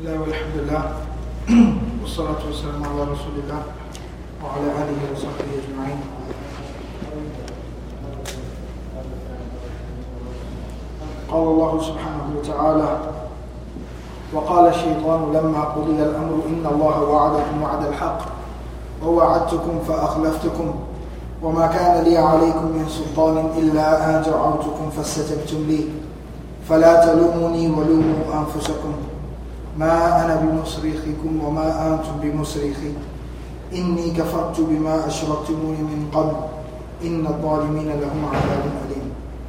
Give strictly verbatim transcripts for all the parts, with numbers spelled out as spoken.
Bismillah walhamdulillah wassalatu wassalamu ala rasulillah wa ala alihi wa sahbihi ajma'in. قال الله سبحانه وتعالى وقال الشيطان لما قضي الأمر إن الله وعدكم وعد الحق ووعدتكم فأخلفتكم وما كان لي عليكم من سلطان إلا أن دعوتكم فاستجبتم لي فلا تلوموني ولوموا أنفسكم ما أنا بمصرخكم وما أنتم بمصرخي إني كفرت بما أشركتموني من قبل إن الظالمين لهم عذاب أليم.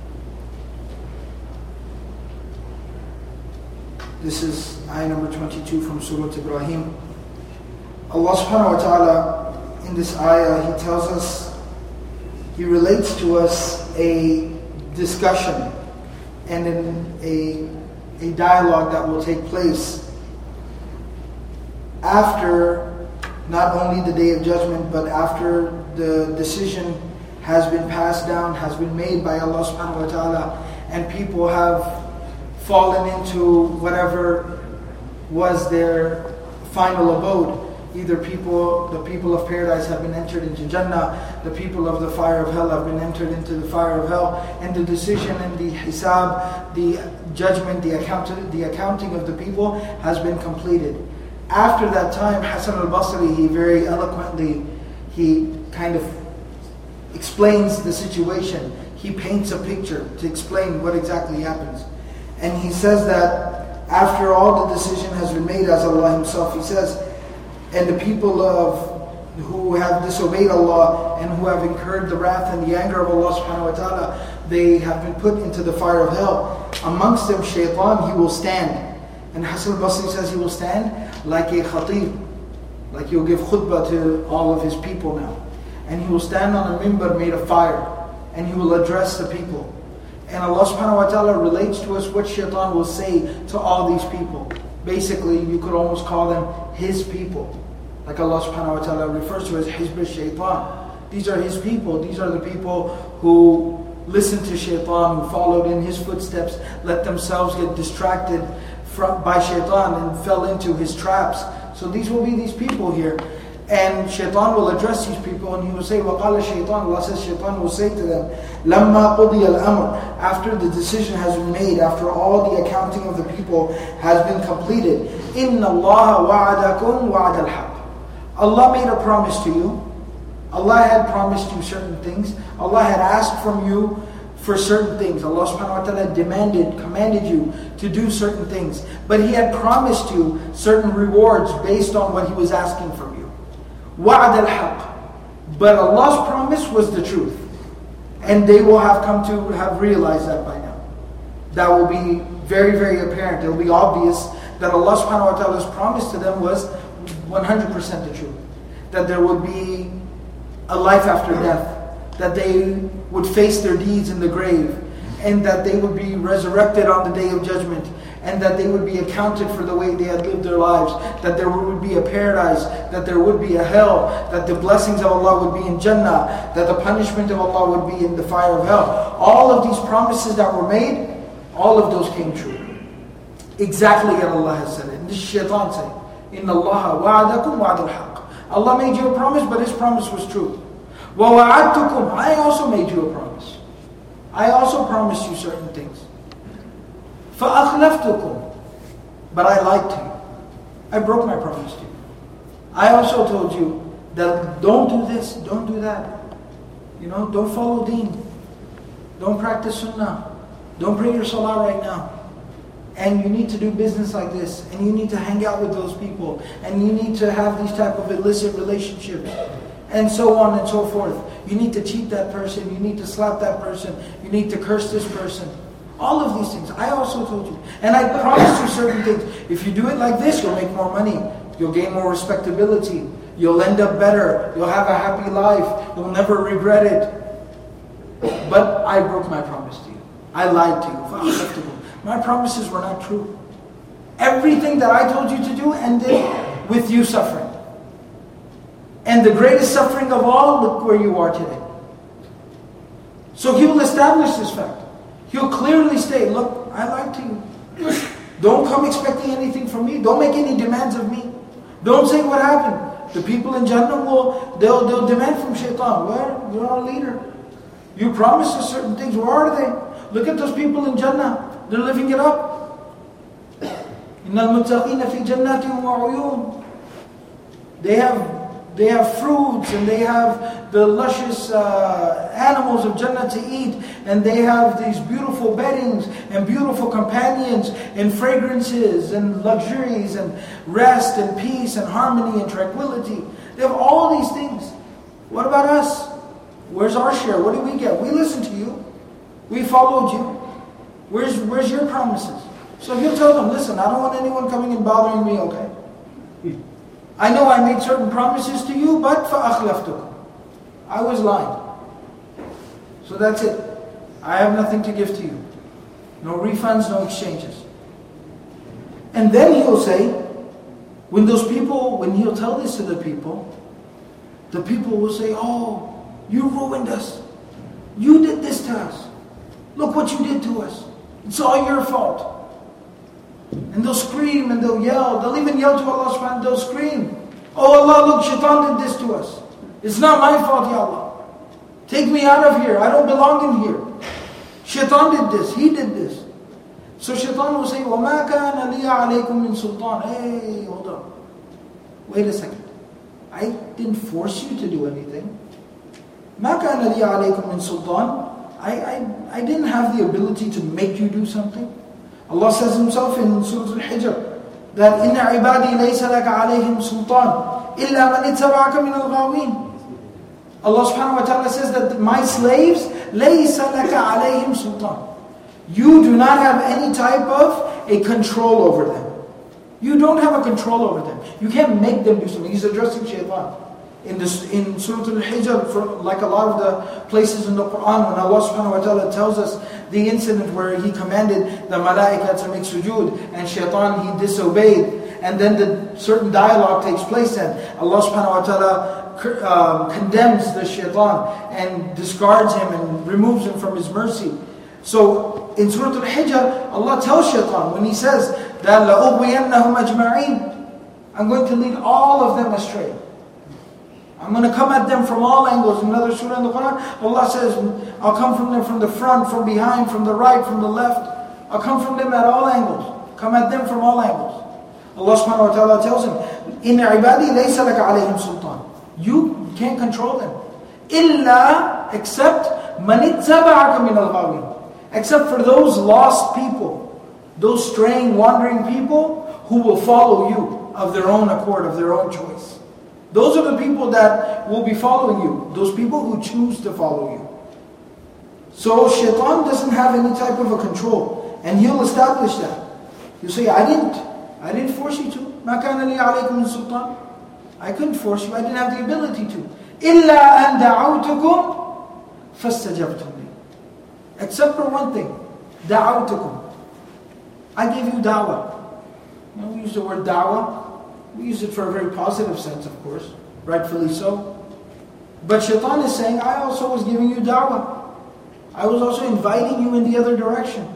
This is ayah number twenty-two from Surah Ibrahim. Allah subhanahu wa ta'ala in this ayah, He tells us, He relates to us a discussion and in a, a dialogue that will take place after not only the Day of Judgment, but after the decision has been passed down, has been made by Allah subhanahu wa ta'ala, and people have fallen into whatever was their final abode. Either people, the people of paradise have been entered into Jannah, the people of the fire of hell have been entered into the fire of hell, and the decision and the hisab, the judgment, the account, the accounting of the people has been completed. After that time, Hasan al-Basri, he very eloquently, he kind of explains the situation. He paints a picture to explain what exactly happens. And he says that after all the decision has been made, as Allah Himself, He says, and the people of who have disobeyed Allah and who have incurred the wrath and the anger of Allah subhanahu wa ta'ala, they have been put into the fire of hell. Amongst them, shaitan, he will stand. And Hasan al-Basri says he will stand like a khatib, like he'll give khutbah to all of his people now. And he will stand on a mimbar made of fire, and he will address the people. And Allah subhanahu wa ta'ala relates to us what shaitan will say to all these people. Basically, you could almost call them his people. Like Allah subhanahu wa ta'ala refers to as Hizb al-Shaytan. These are his people. These are the people who listened to shaitan, who followed in his footsteps, let themselves get distracted from, by shaitan and fell into his traps. So these will be these people here. And shaitan will address these people and he will say, وَقَالَ الشَّيْطَانُ, Allah says shaitan will say to them, لَمَّا قُضِيَ الْأَمْرِ, after the decision has been made, after all the accounting of the people has been completed, إِنَّ اللَّهَ وَعَدَكُمْ وَعَدَ الْحَقِّ, Allah made a promise to you. Allah had promised you certain things. Allah had asked from you for certain things. Allah subhanahu wa ta'ala demanded, commanded you to do certain things. But He had promised you certain rewards based on what He was asking from you. وَعَدَ الْحَقِّ, but Allah's promise was the truth. And they will have come to have realized that by now. That will be very, very apparent. It will be obvious that Allah subhanahu wa ta'ala's promise to them was one hundred percent the truth. That there would be a life after death. That they would face their deeds in the grave. And that they would be resurrected on the Day of Judgment. And that they would be accounted for the way they had lived their lives. That there would be a paradise. That there would be a hell. That the blessings of Allah would be in Jannah. That the punishment of Allah would be in the fire of hell. All of these promises that were made, all of those came true. Exactly as Allah has said it. And this is shaitan saying, إِنَّ اللَّهَ وَعَدَكُمْ وَعَدَ الْحَقِّ, Allah made you a promise, but His promise was true. وَوَعَدْتُكُمْ, I also made you a promise. I also promised you certain things. فَأَخْلَفْتُكُمْ, but I lied to you. I broke my promise to you. I also told you that don't do this, don't do that. You know, don't follow deen. Don't practice sunnah. Don't pray your salah right now. And you need to do business like this. And you need to hang out with those people. And you need to have these type of illicit relationships. And so on and so forth. You need to cheat that person. You need to slap that person. You need to curse this person. All of these things. I also told you. And I promised you certain things. If you do it like this, you'll make more money. You'll gain more respectability. You'll end up better. You'll have a happy life. You'll never regret it. But I broke my promise to you. I lied to you. My promises were not true. Everything that I told you to do ended with you suffering. And the greatest suffering of all, look where you are today. So He will establish this fact. He'll clearly state, look, I lied to you. Don't come expecting anything from me. Don't make any demands of me. Don't say what happened. The people in Jannah will, they'll, they'll demand from shaitan. Where? You're our leader. You promised us certain things. Where are they? Look at those people in Jannah. They're living it up. إِنَّ الْمُتَّقِينَ فِي جَنَّاتٍ وَعُيُونٍ. They have They have fruits and they have the luscious uh, animals of Jannah to eat, and they have these beautiful beddings and beautiful companions and fragrances and luxuries and rest and peace and harmony and tranquility. They have all these things. What about us? Where's our share? What do we get? We listened to you. We followed you. Where's, where's your promises? So he'll tell them, listen, I don't want anyone coming and bothering me, okay? I know I made certain promises to you, but فَأَخْلَفْتُكُمْ. I was lying. So that's it. I have nothing to give to you. No refunds, no exchanges. And then he'll say, when those people, when he'll tell this to the people, the people will say, oh, you ruined us. You did this to us. Look what you did to us. It's all your fault. And they'll scream and they'll yell. They'll even yell to Allah subhanahu wa ta'ala. They'll scream, oh Allah, look, shaitan did this to us. It's not my fault, Ya Allah. Take me out of here. I don't belong in here. Shaitan did this. He did this. So shaitan will say, وَمَا كَانَ لِيَ عَلَيْكُم مِّن سُلْطَانٍ. Hey, hold on. Wait a second. I didn't force you to do anything. مَا كَانَ لِيَ عَلَيْكُم مِّن سُلْطَانٍ. I, I, I didn't have the ability to make you do something. Allah says Himself in Surah Al-Hijr that إِنَّ عِبَادِي لَيْسَ لَكَ عَلَيْهِمْ سُلْطَانٍ إِلَّا مَنِ اتَّبَعَكَ مِنَ الْغَاوِينَ. Allah subhanahu wa ta'ala says that my slaves لَيْسَ لَكَ عَلَيْهِمْ سُلْطَانٍ. You do not have any type of a control over them. You don't have a control over them. You can't make them do something. He's addressing shaitan. In this, in Surah Al-Hijr, for like a lot of the places in the Quran, when Allah subhanahu wa ta'ala tells us the incident where He commanded the malaika to make sujood, and shaitan, he disobeyed, and then the certain dialogue takes place, and Allah subhanahu wa ta'ala um, condemns the shaitan and discards him and removes him from His mercy. So in Surah Al-Hijr, Allah tells shaitan, when he says that لَأُغْوِيَنَّهُمْ أَجْمَعِينَ, I'm going to lead all of them astray. I'm going to come at them from all angles. In another surah in the Quran, Allah says, I'll come from them from the front, from behind, from the right, from the left. I'll come from them at all angles. Come at them from all angles. Allah subhanahu wa ta'ala tells him, إِنَّ عِبَادِي لَيْسَ لَكَ عَلَيْهِمْ سُلْطَانٍ. You can't control them. إِلَّا, except مَنِ اتَّبَعَكَ مِنَ الْغَاوِينَ. Except for those lost people, those straying, wandering people who will follow you of their own accord, of their own choice. Those are the people that will be following you. Those people who choose to follow you. So shaitan doesn't have any type of a control. And he'll establish that. He'll say, I didn't. I didn't force you to. مَا كَانَ لِي عَلَيْكُمْ مِنْ سُلْطَانٍ. I couldn't force you. I didn't have the ability to. إِلَّا أَنْ دَعَوْتُكُمْ فَاسْتَجَبْتُمْ لِي. Except for one thing. دَعَوْتُكُمْ. I gave you da'wah. You know, we use the word da'wah. We use it for a very positive sense, of course. Rightfully so. But shaitan is saying, I also was giving you da'wah. I was also inviting you in the other direction.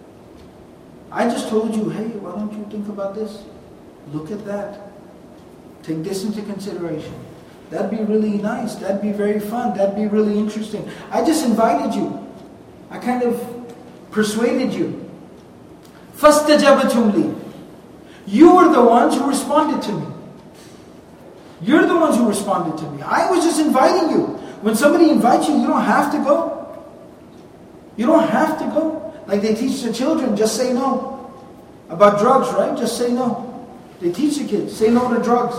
I just told you, hey, why don't you think about this? Look at that. Take this into consideration. That'd be really nice. That'd be very fun. That'd be really interesting. I just invited you. I kind of persuaded you. فَاسْتَجَبْتُمْ لِي. You were the ones who responded to me. You're the ones who responded to me. I was just inviting you. When somebody invites you, you don't have to go. You don't have to go. Like they teach the children, just say no. About drugs, right? Just say no. They teach the kids, say no to drugs.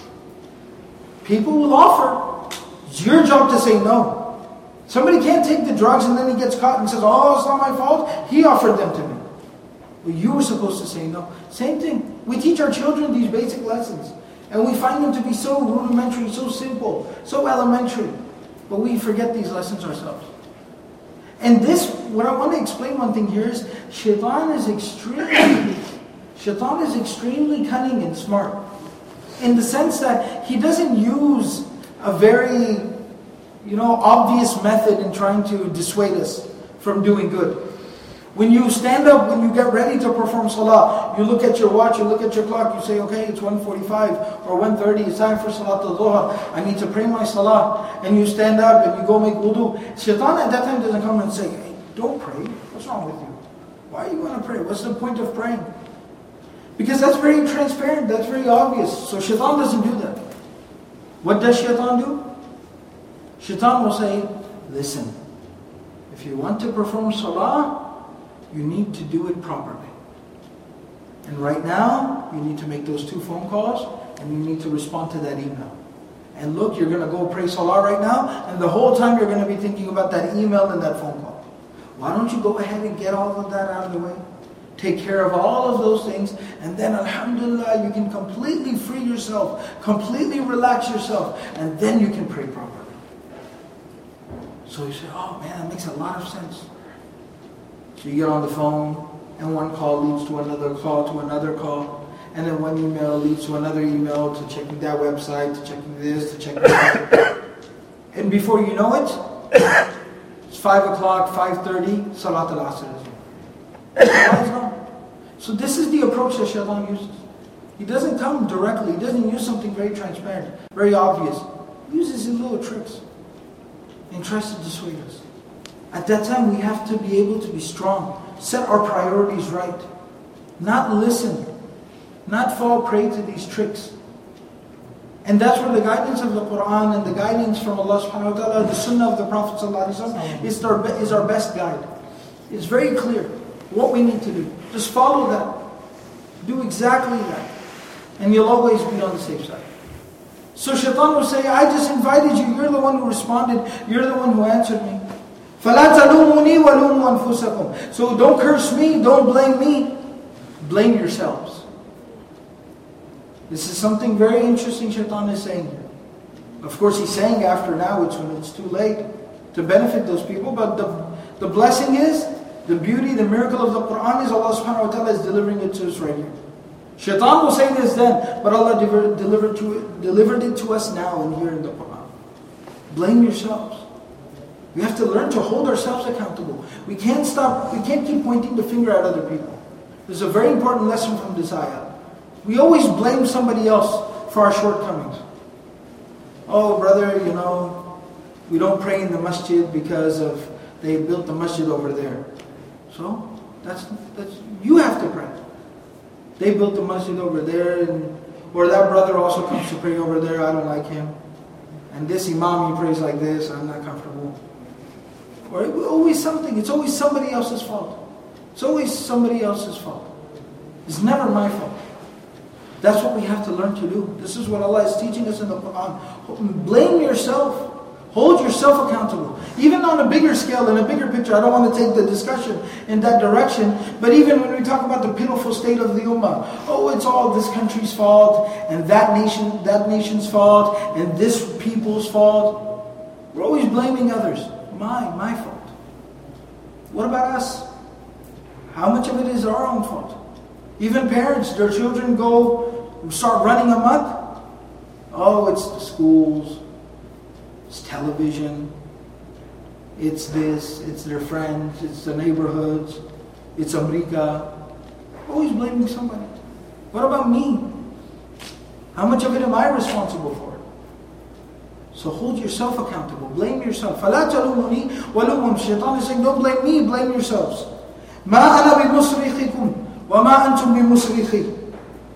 People will offer. It's your job to say no. Somebody can't take the drugs and then he gets caught and says, oh, it's not my fault. He offered them to me. Well, you were supposed to say no. Same thing. We teach our children these basic lessons. And we find them to be so rudimentary, so simple, so elementary. But we forget these lessons ourselves. And this, what I want to explain one thing here is, shaitan is extremely, shaitan is extremely cunning and smart. In the sense that he doesn't use a very, you know, obvious method in trying to dissuade us from doing good. When you stand up, when you get ready to perform salah, you look at your watch, you look at your clock, you say, okay, it's one forty-five or one thirty, it's time for salat al-dhuhr. I need to pray my salah. And you stand up and you go make wudu. Shaitan at that time doesn't come and say, hey, don't pray. What's wrong with you? Why are you going to pray? What's the point of praying? Because that's very transparent, that's very obvious. So shaitan doesn't do that. What does shaitan do? Shaitan will say, listen, if you want to perform salah, you need to do it properly. And right now, you need to make those two phone calls and you need to respond to that email. And look, you're going to go pray salah right now, and the whole time you're going to be thinking about that email and that phone call. Why don't you go ahead and get all of that out of the way? Take care of all of those things, and then alhamdulillah, you can completely free yourself, completely relax yourself, and then you can pray properly. So you say, oh man, that makes a lot of sense. So you get on the phone, and one call leads to another call, to another call, and then one email leads to another email, to checking that website, to checking this, to checking that. And before you know it, it's five o'clock, five thirty, Salat al-Asr is on. So this is the approach that Shaitan uses. He doesn't come directly, he doesn't use something very transparent, very obvious. He uses his little tricks and tries to dissuade us. At that time, we have to be able to be strong, set our priorities right, not listen, not fall prey to these tricks. And that's where the guidance of the Quran and the guidance from Allah subhanahu wa ta'ala, the sunnah of the Prophet sallallahu alaihi wasallam is our, is our best guide. It's very clear what we need to do. Just follow that. Do exactly that. And you'll always be on the safe side. So shaitan will say, I just invited you, you're the one who responded, you're the one who answered me. فَلَا تَلُومُنِي وَلُومُوا أَنفُسَكُمْ. So don't curse me, don't blame me, blame yourselves. This is something very interesting Shaitan is saying here. Of course he's saying after now, it's when it's too late to benefit those people, but the, the blessing is, the beauty, the miracle of the Quran is Allah subhanahu wa ta'ala is delivering it to us right here. Shaitan will say this then, but Allah delivered, delivered, to it, delivered it to us now and here in the Quran. Blame yourselves. We have to learn to hold ourselves accountable. We can't stop, we can't keep pointing the finger at other people. This is a very important lesson from this ayah. We always blame somebody else for our shortcomings. Oh brother, you know, we don't pray in the masjid because of they built the masjid over there. So, that's, that's you have to pray. They built the masjid over there, and, or that brother also comes to pray over there, I don't like him. And this imam, he prays like this, I'm not comfortable. Or always something, it's always somebody else's fault. It's always somebody else's fault. It's never my fault. That's what we have to learn to do. This is what Allah is teaching us in the Quran. Blame yourself. Hold yourself accountable. Even on a bigger scale, in a bigger picture, I don't want to take the discussion in that direction, but even when we talk about the pitiful state of the ummah, oh, it's all this country's fault, and that nation, that nation's fault, and this people's fault. We're always blaming others. My, my fault. What about us? How much of it is our own fault? Even parents, their children go, start running amok. Oh, it's the schools, it's television, it's this, it's their friends, it's the neighborhoods, it's America. Always blaming somebody. What about me? How much of it am I responsible for? So hold yourself accountable. Blame yourself. فَلَا تَلُومُنِي وَلُومُوا. Shaitan is saying, don't blame me, blame yourselves. مَا أَنَا بِمُصْرِخِكُمْ وَمَا أَنْتُمْ بِمُصْرِخِي.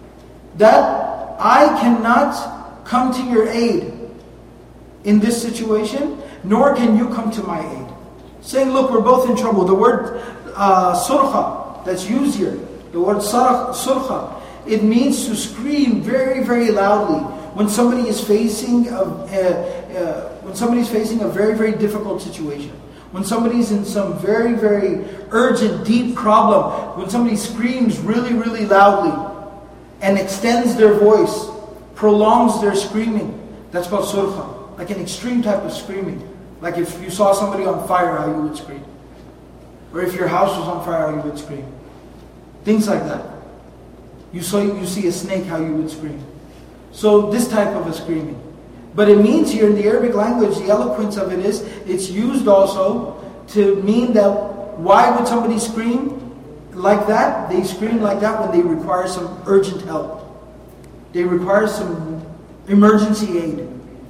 That I cannot come to your aid in this situation, nor can you come to my aid. Saying, look, we're both in trouble. The word uh, surkha that's used here, the word surkha, it means to scream very, very loudly when somebody is facing a, uh, uh, when somebody is facing a very, very difficult situation. When somebody's in some very, very urgent, deep problem, when somebody screams really, really loudly and extends their voice, prolongs their screaming, that's called surkha. Like an extreme type of screaming. Like if you saw somebody on fire, how you would scream. Or if your house was on fire, how you would scream. Things like that. You saw you see a snake, how you would scream. So this type of a screaming. But it means here in the Arabic language, the eloquence of it is, it's used also to mean that why would somebody scream like that? They scream like that when they require some urgent help. They require some emergency aid.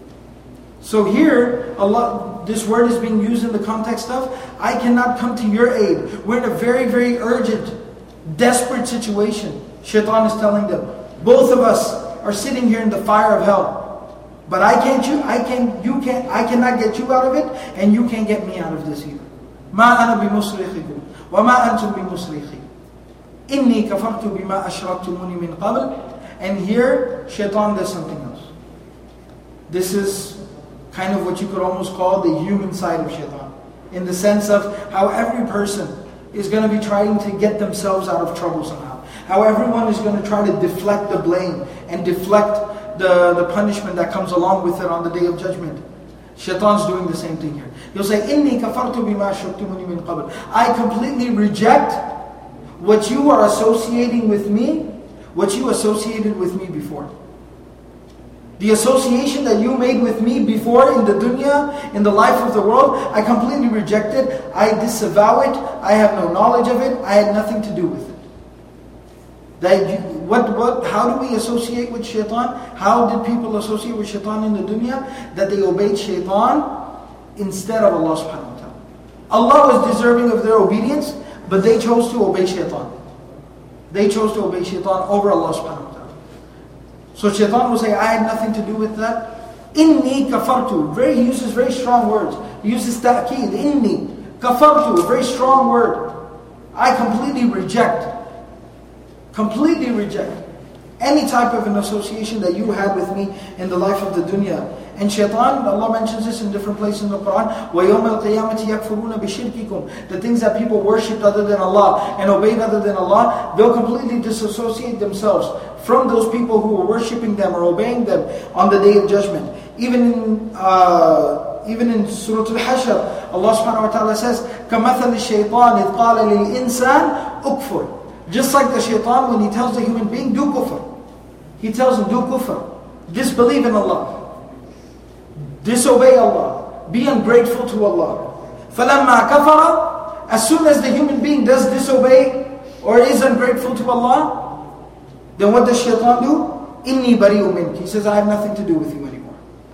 So here, Allah, this word is being used in the context of, I cannot come to your aid. We're in a very, very urgent, desperate situation. Shaitan is telling them, both of us are sitting here in the fire of hell. But I can't you, I can you can't I cannot get you out of it, and you can't get me out of this either. ما أنا بمصرخكم وما أنتم بمصرخي إني كفرت بما أشركتموني من قبل. And here, Shaitan does something else. This is kind of what you could almost call the human side of Shaitan, in the sense of how every person is going to be trying to get themselves out of trouble somehow. How everyone is going to try to deflect the blame and deflect the, the punishment that comes along with it on the Day of Judgment. Shaitan's doing the same thing here. He'll say, إِنِّي كَفَرْتُ بِمَا أَشْرَكْتُمُونِي مِنْ قَبْلِ. I completely reject what you are associating with me, what you associated with me before. The association that you made with me before in the dunya, in the life of the world, I completely reject it. I disavow it. I have no knowledge of it. I had nothing to do with it. That you, what, what, how do we associate with Shaitan? How did people associate with Shaitan in the dunya? That they obeyed Shaitan instead of Allah subhanahu wa ta'ala. Allah was deserving of their obedience, but they chose to obey Shaitan. They chose to obey Shaitan over Allah subhanahu wa ta'ala. So Shaitan will say, I had nothing to do with that. Inni kafartu. Very, he uses very strong words. He uses ta'keed. Inni kafartu. A very strong word. I completely reject. Completely reject any type of an association that you had with me in the life of the dunya. And Shaitan, Allah mentions this in different places in the Quran. وَيَوْمَ الْقِيَامَةِ يَكْفُرُونَ بِشِرْكِكُمْ. The things that people worshipped other than Allah and obeyed other than Allah, they'll completely disassociate themselves from those people who were worshipping them or obeying them on the Day of Judgment. Even in uh, even in Surah Al-Hashr, Allah subhanahu wa ta'ala says, كَمَثَلِ الشَّيْطَانِ إِذْ قَالَ لِلْإِنسَانِ أُكْفُرْ. Just like the shaitan when he tells the human being, do kufr. He tells him, do kufr. Disbelieve in Allah. Disobey Allah. Be ungrateful to Allah. فَلَمَّا كَفَرَ. As soon as the human being does disobey or is ungrateful to Allah, then what does shaitan do? إِنِّي بَرِيءٌ مِنْكَ. He says, I have nothing to do with you anymore.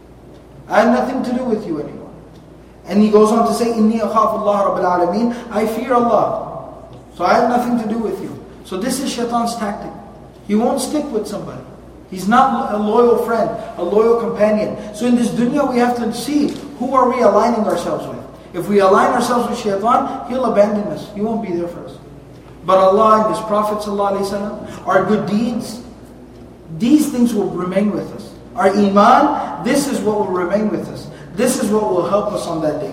I have nothing to do with you anymore. And he goes on to say, إِنِّي أَخَافُ اللَّهَ رَبَّ الْعَالَمِينَ. I fear Allah. So I have nothing to do with you. So this is Shaitan's tactic. He won't stick with somebody. He's not a loyal friend, a loyal companion. So in this dunya we have to see, who are we aligning ourselves with? If we align ourselves with Shaitan, he'll abandon us. He won't be there for us. But Allah and His Prophet ﷺ, our good deeds, these things will remain with us. Our iman, this is what will remain with us. This is what will help us on that day.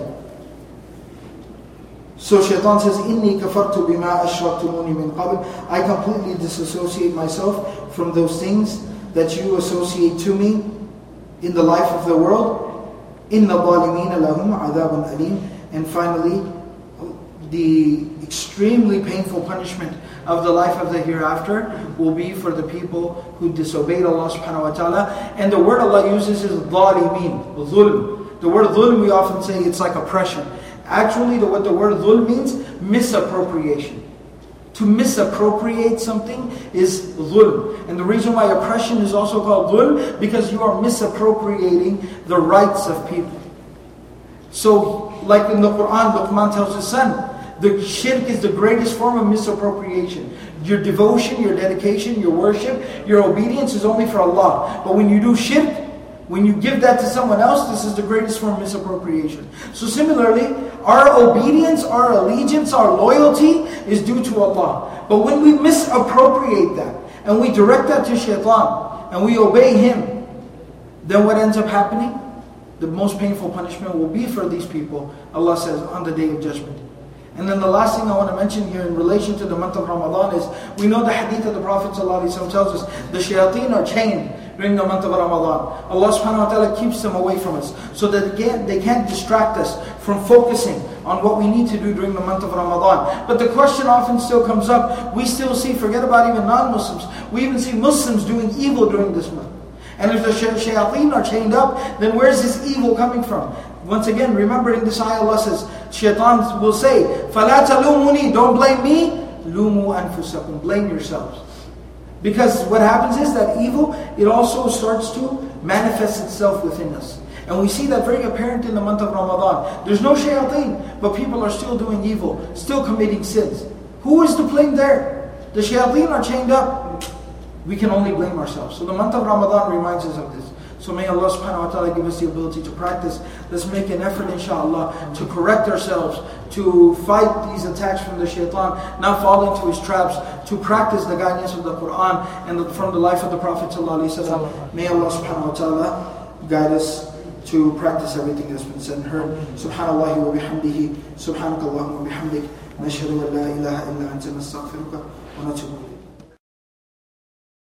So Shaitan says, إِنِّي كَفَرْتُ بِمَا أَشْرَكْتُمُونِي مِنْ قَبْلِ. I completely disassociate myself from those things that you associate to me in the life of the world. إِنَّ الظَّالِمِينَ لَهُمْ عَذَابٌ أَلِيمٌ. And finally, the extremely painful punishment of the life of the hereafter will be for the people who disobeyed Allah subhanahu wa ta'ala. And the word Allah uses is ظَالِمِين, dhulm. The word dhulm, we often say it's like oppression. Actually, the, what the word dhulm means, misappropriation. To misappropriate something is dhulm. And the reason why oppression is also called dhulm, because you are misappropriating the rights of people. So, like in the Quran, Luqman tells his son, the shirk is the greatest form of misappropriation. Your devotion, your dedication, your worship, your obedience is only for Allah. But when you do shirk, when you give that to someone else, this is the greatest form of misappropriation. So similarly, our obedience, our allegiance, our loyalty is due to Allah. But when we misappropriate that, and we direct that to Shaitan, and we obey him, then what ends up happening? The most painful punishment will be for these people, Allah says, on the Day of Judgment. And then the last thing I want to mention here in relation to the month of Ramadan is, we know the hadith of the Prophet ﷺ tells us, the shayateen are chained during the month of Ramadan. Allah subhanahu wa ta'ala keeps them away from us, so that they can't, they can't distract us from focusing on what we need to do during the month of Ramadan. But the question often still comes up, we still see, forget about even non-Muslims, we even see Muslims doing evil during this month. And if the shayateen are chained up, then where's this evil coming from? Once again, remember in this ayah Allah says, shaitan will say, فَلَا تَلُومُنِي, don't blame me, لُومُوا أَنفُسَكُمْ, blame yourselves. Because what happens is that evil, it also starts to manifest itself within us. And we see that very apparent in the month of Ramadan. There's no shayateen, but people are still doing evil, still committing sins. Who is to blame there? The shayateen are chained up. We can only blame ourselves. So the month of Ramadan reminds us of this. So may Allah subhanahu wa ta'ala give us the ability to practice. Let's make an effort inshallah to correct ourselves, to fight these attacks from the shaitan, not fall into his traps, to practice the guidance of the Quran and the, from the life of the Prophet sallallahu alaihi wasallam. May Allah subhanahu wa ta'ala guide us to practice everything that's been said and heard. Subhanallah wa bihamdihi, subhanakallahumma wa bihamdik, nashhadu an la ilaha illa anta nastaghfiruka wa natubu ilayk.